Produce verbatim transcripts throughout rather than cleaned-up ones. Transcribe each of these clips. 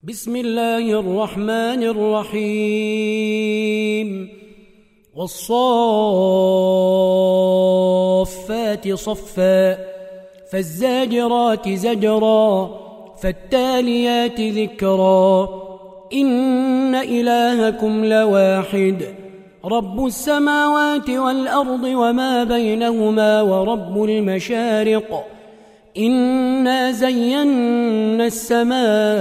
بسم الله الرحمن الرحيم والصافات صفا فالزاجرات زجرا فالتاليات ذكرا إن إلهكم لواحد رب السماوات والأرض وما بينهما ورب المشارق إنا زينا السماء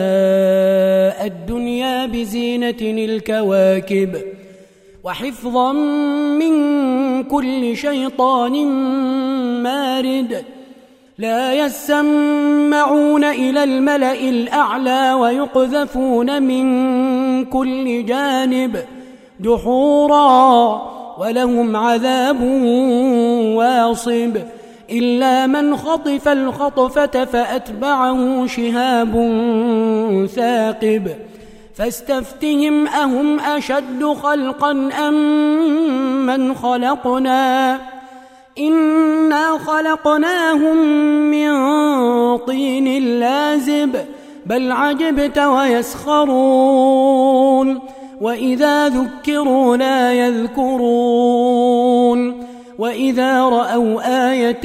الدنيا بزينة الكواكب وحفظا من كل شيطان مارد لا يسمعون إلى الملأ الأعلى ويقذفون من كل جانب دحورا ولهم عذاب واصب إلا من خطف الخطفة فأتبعه شهاب ثاقب فاستفتهم أهم أشد خلقا أم من خلقنا إنا خلقناهم من طين لازب بل عجبت ويسخرون وإذا ذكروا لا يذكرون وإذا رأوا آية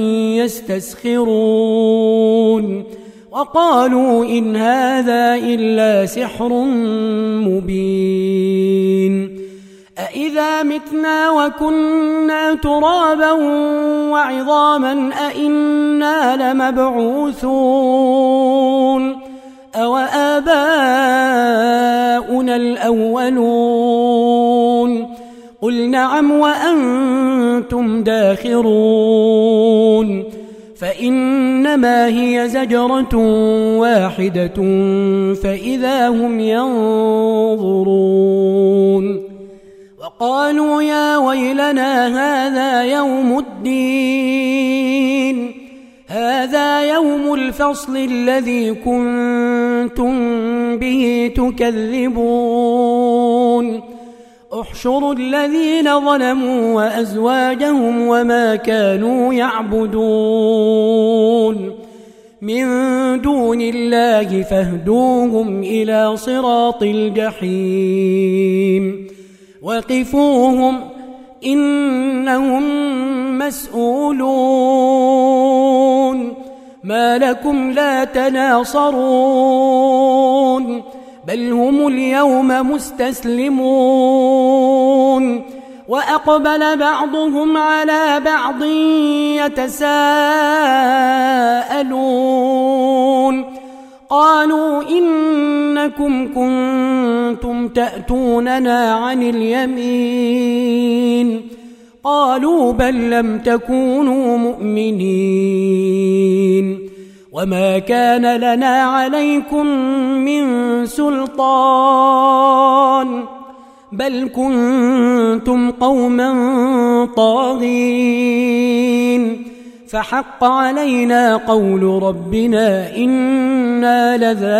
يستسخرون وقالوا إن هذا إلا سحر مبين أإذا متنا وكنا ترابا وعظاما أإنا لمبعوثون أو آباؤنا الأولون قل نعم وأنتم داخرون فإنما هي زجرة واحدة فإذا هم ينظرون وقالوا يا ويلنا هذا يوم الدين هذا يوم الفصل الذي كنتم به تكذبون احشروا الذين ظلموا وأزواجهم وما كانوا يعبدون من دون الله فاهدوهم إلى صراط الجحيم وقفوهم إنهم مسؤولون ما لكم لا تناصرون بل هم اليوم مستسلمون وأقبل بعضهم على بعض يتساءلون قالوا إنكم كنتم تأتوننا عن اليمين قالوا بل لم تكونوا مؤمنين وما كان لنا عليكم من سلطان بل كنتم قوما طاغين فحق علينا قول ربنا إنا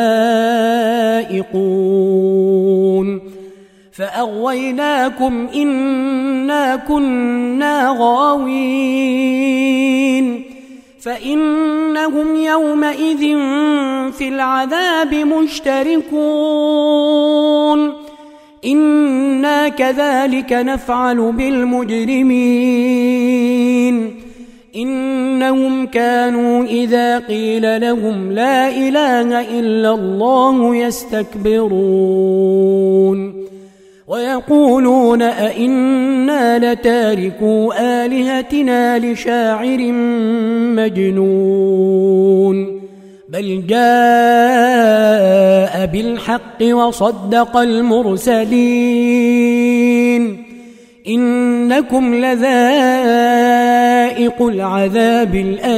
لذائقون فأغويناكم إنا كنا غاوين فإنهم يومئذ في العذاب مشتركون إنا كذلك نفعل بالمجرمين إنهم كانوا إذا قيل لهم لا إله إلا الله يستكبرون ويقولون أئنا لتاركو آلهتنا لشاعر مجنون بل جاء بالحق وصدق المرسلين إنكم لذائق العذاب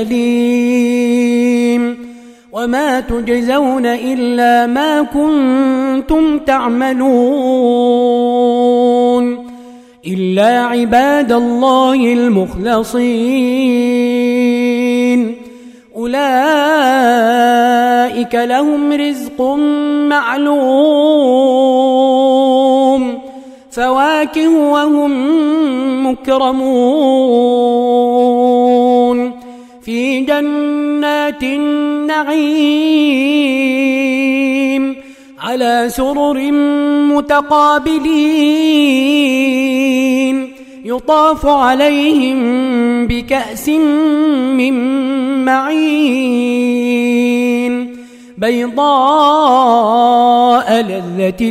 الأليم وما تجزون إلا ما كنتم تعملون إلا عباد الله المخلصين أولئك لهم رزق معلوم فواكه وهم مكرمون في جنات النعيم على سرر متقابلين يطاف عليهم بكأس من معين بيضاء لذة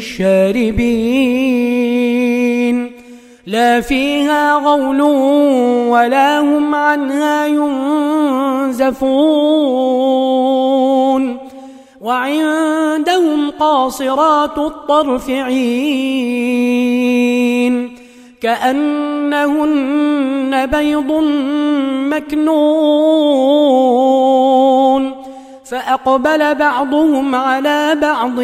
للشاربين لا فيها غول ولا هم عنها ينزفون وعندهم قاصرات الطرف عين كأنهن بيض مكنون فأقبل بعضهم على بعض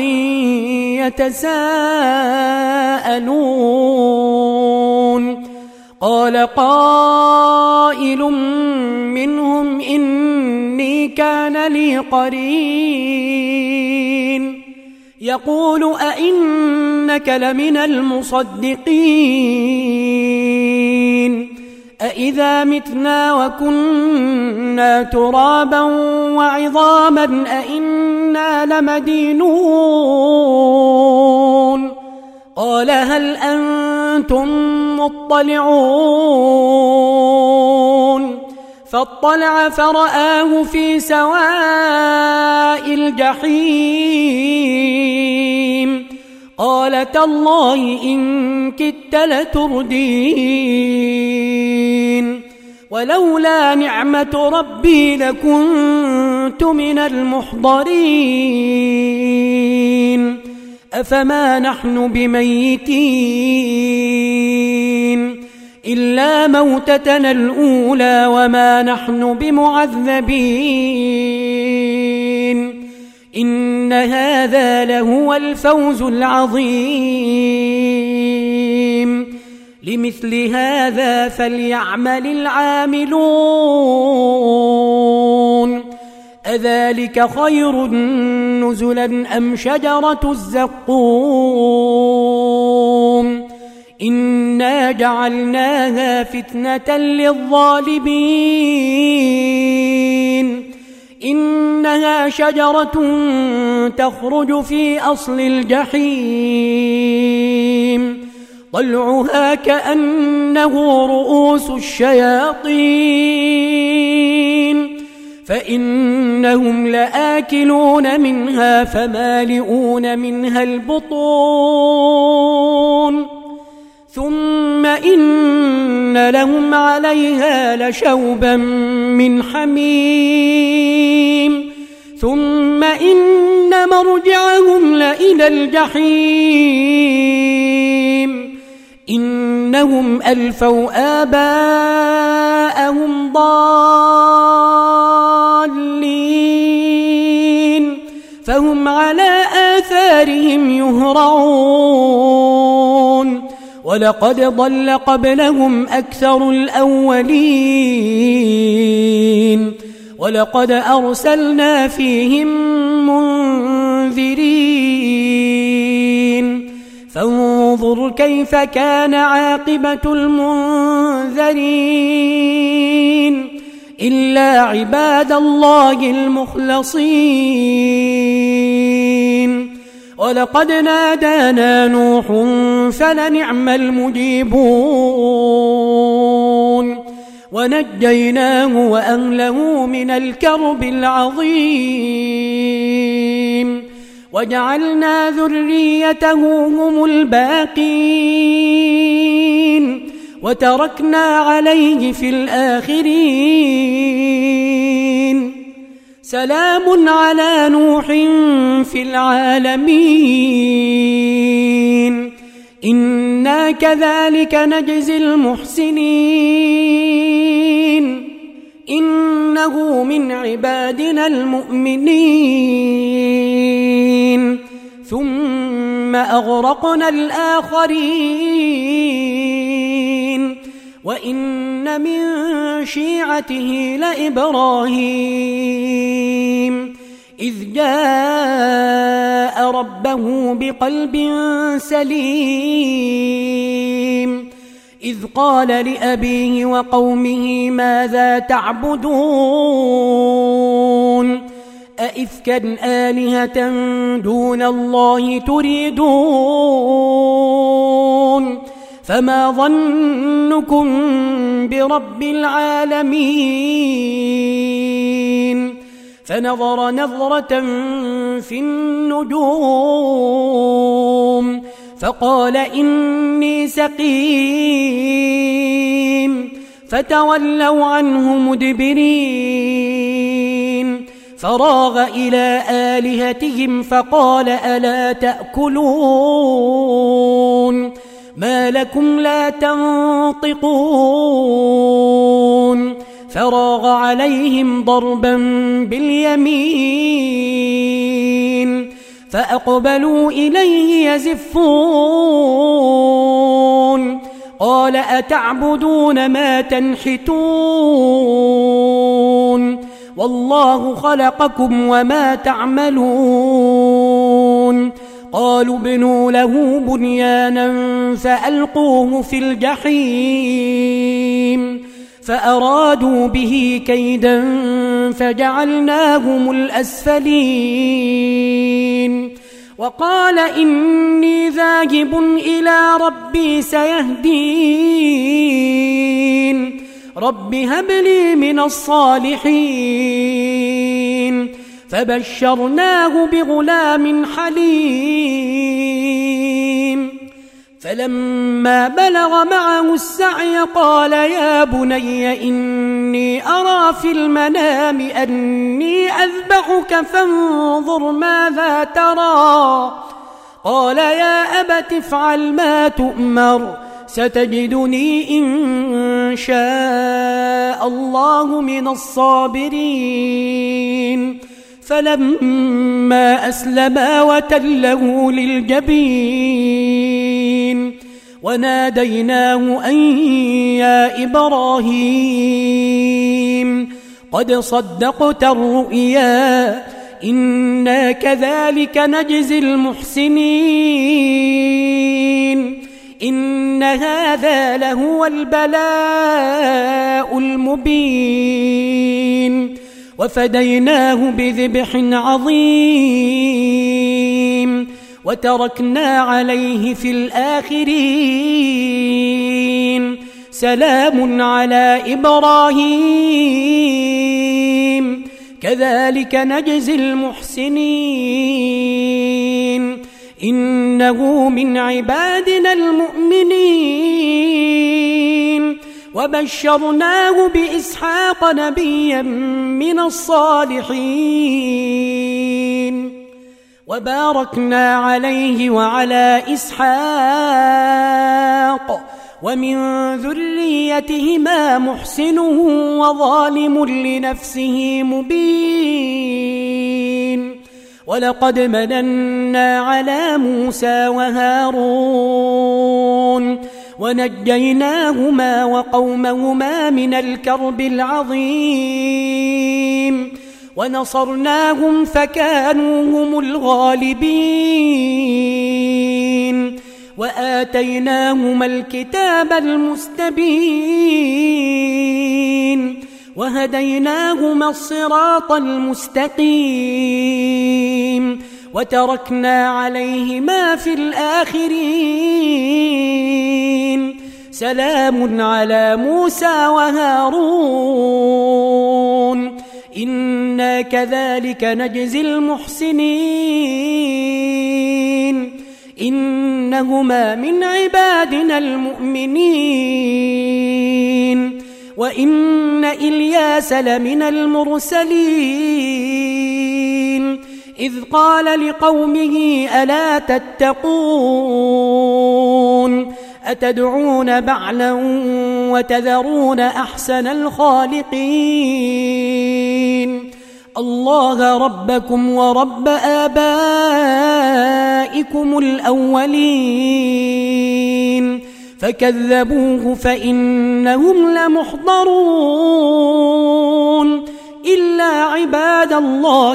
يتساءلون قال قائل منهم إني كان لي قرين يقول أئنك لمن المصدقين أئذا متنا وكنا ترابا وعظاما أئنا لمدينون قال هل أنتم مطلعون فاطلع فرآه في سواء الجحيم قال تالله إن كدت لتردين ولولا نعمة ربي لكنت من المحضرين أفما نحن بميتين إلا موتتنا الأولى وما نحن بمعذبين إن هذا لهو الفوز العظيم لمثل هذا فليعمل العاملون أذلك خير نزلا أم شجرة الزقوم إنا جعلناها فتنة للظالمين إنها شجرة تخرج في أصل الجحيم طلعها كأنه رؤوس الشياطين فإنهم لآكلون منها فمالئون منها البطون ثم إن لهم عليها لشوبا من حميم ثم إن مرجعهم لإلى الجحيم إنهم ألفوا آباءهم ضالين فهم على آثارهم يهرعون ولقد ضل قبلهم أكثر الأولين ولقد أرسلنا فيهم منذرين فانظر كيف كان عاقبة المنذرين إلا عباد الله المخلصين ولقد نادانا نوح فلنعم المجيبون ونجيناه وأهله من الكرب العظيم وجعلنا ذريته هم الباقين وتركنا عليه في الآخرين سلام على نوح في العالمين إنا كذلك نجزي المحسنين إنه من عبادنا المؤمنين ثم أغرقنا الآخرين وإن من شيعته لإبراهيم إذ جاء ربه بقلب سليم إذ قال لأبيه وقومه ماذا تعبدون أئفكا آلهة دون الله تريدون فما ظنكم برب العالمين فنظر نظرة في النجوم فقال إني سقيم فتولوا عنه مدبرين فراغ إلى آلهتهم فقال ألا تأكلون ما لكم لا تنطقون فراغ عليهم ضربا باليمين فأقبلوا إليه يزفون قال أتعبدون ما تنحتون والله خلقكم وما تعملون قالوا ابنوا له بنيانا فألقوه في الجحيم فأرادوا به كيدا فجعلناهم الأسفلين وقال إني ذاهب إلى ربي سيهدين رب هب لي من الصالحين فبشرناه بغلام حليم فلما بلغ معه السعي قال يا بني إني أرى في المنام أني أذبحك فانظر ماذا ترى قال يا أبت افعل ما تؤمر ستجدني إن شاء الله من الصابرين فلما أسلما وتله للجبين وناديناه أن يا إبراهيم قد صدقت الرؤيا إنا كذلك نجزي المحسنين إن هذا لهو البلاء المبين وفديناه بذبح عظيم وتركنا عليه في الآخرين سلام على إبراهيم كذلك نجزي المحسنين إنه من عبادنا المؤمنين وبشرناه بإسحاق نبيا من الصالحين وباركنا عليه وعلى إسحاق ومن ذريتهما محسن وظالم لنفسه مبين ولقد مننا على موسى وهارون ونجيناهما وقومهما من الكرب العظيم ونصرناهم فكانوا هم الغالبين وآتيناهما الكتاب المستبين وهديناهما الصراط المستقيم وتركنا عليهما في الآخرين سلام على موسى وهارون إنا كذلك نجزي المحسنين إنهما من عبادنا المؤمنين وإن إلياس لمن المرسلين إذ قال لقومه ألا تتقون أتدعون بعلا وتذرون أحسن الخالقين الله ربكم ورب آبائكم الأولين فكذبوه فإنهم لمحضرون إلا عباد الله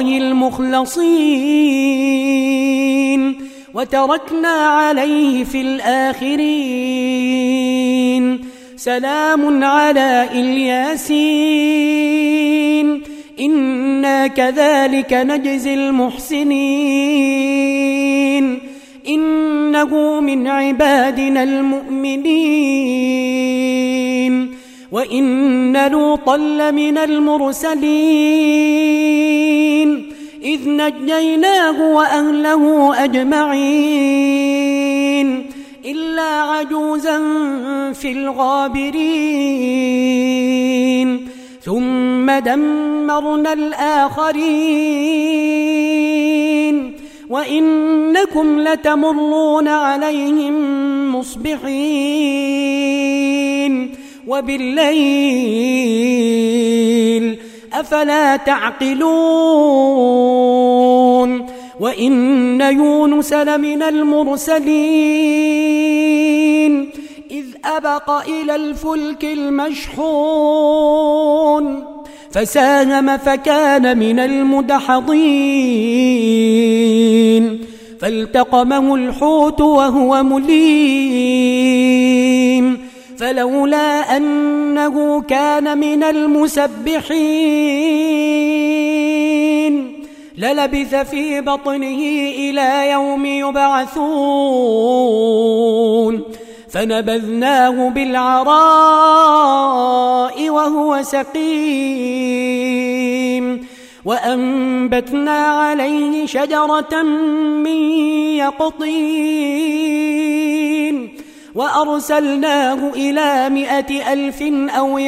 المخلصين وتركنا عليه في الآخرين سلام على الياسين إنا كذلك نجزي المحسنين إنه من عبادنا المؤمنين وإن لوطا لمن المرسلين إذ نجيناه وأهله أجمعين إلا عجوزا في الغابرين ثم دمرنا الآخرين وإنكم لتمرون عليهم مصبحين وبالليل أفلا تعقلون وإن يونس لمن المرسلين إذ أبق إلى الفلك المشحون فساهم فكان من المدحضين فالتقمه الحوت وهو مليم فلولا أنه كان من المسبحين للبث في بطنه إلى يوم يبعثون فنبذناه بالعراء وهو سقيم وأنبتنا عليه شجرة من يقطين وأرسلناه إلى مائة ألف أو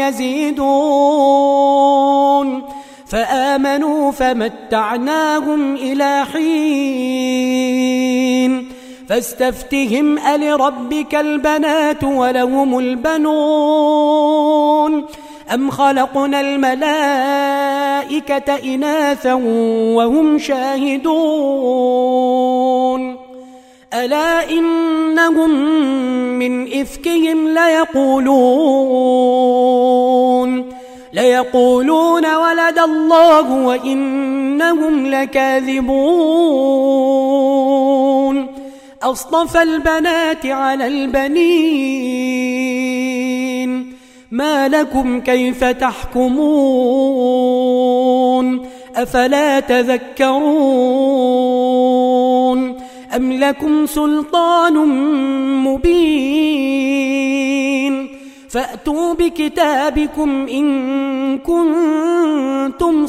يزيدون فآمنوا فمتعناهم إلى حين فاستفتهم ألربك البنات ولهم البنون أم خلقنا الملائكة إناثا وهم شاهدون ألا إنهم من إفكهم ليقولون ليقولون ولد الله وإنهم لكاذبون أصطفى البنات على البنين ما لكم كيف تحكمون أفلا تذكرون أم لكم سلطان مبين فأتوا بكتابكم إن كنتم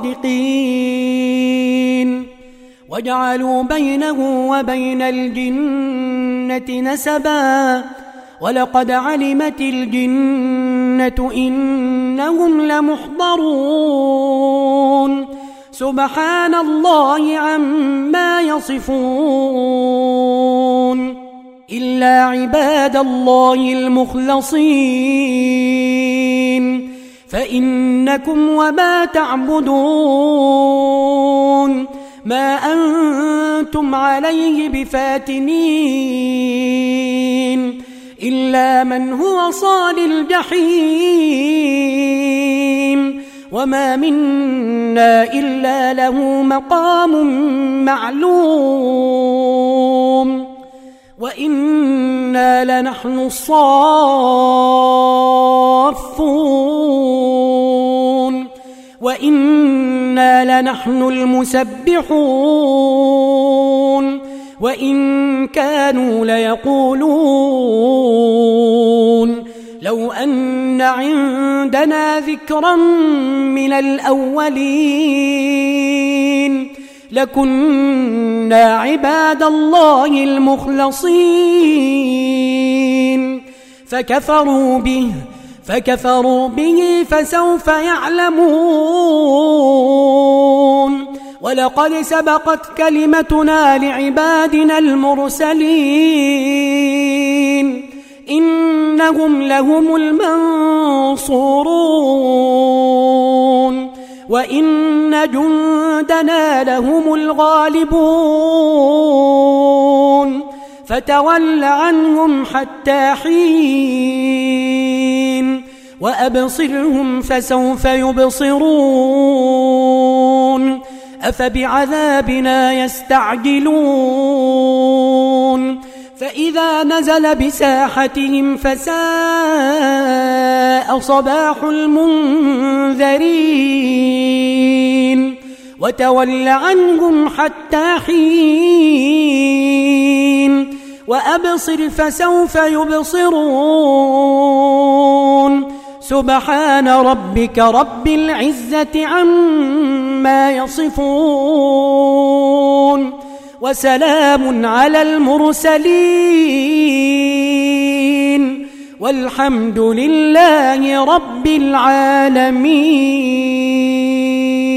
صادقين وجعلوا بينه وبين الجنة نسبا ولقد علمت الجنة إنهم لمحضرون سبحان الله عما يصفون إلا عباد الله المخلصين فإنكم وما تعبدون ما أنتم عليه بفاتنين إلا من هو صال الجحيم وما منا إلا له مقام معلوم وإنا لنحن الصافون وإنا لنحن المسبحون وإن كانوا ليقولون لو أن عندنا ذكرا من الأولين لكنا عباد الله المخلصين فكفروا به فكفروا به فسوف يعلمون ولقد سبقت كلمتنا لعبادنا المرسلين إنهم لهم المنصورون وإن جندنا لهم الغالبون فتول عنهم حتى حين وأبصرهم فسوف يبصرون أفبعذابنا يستعجلون فإذا نزل بساحتهم فساء ساء صباح المنذرين وتول عنهم حتى حين وأبصر فسوف يبصرون سبحان ربك رب العزة عما يصفون وسلام على المرسلين والحمد لله رب العالمين.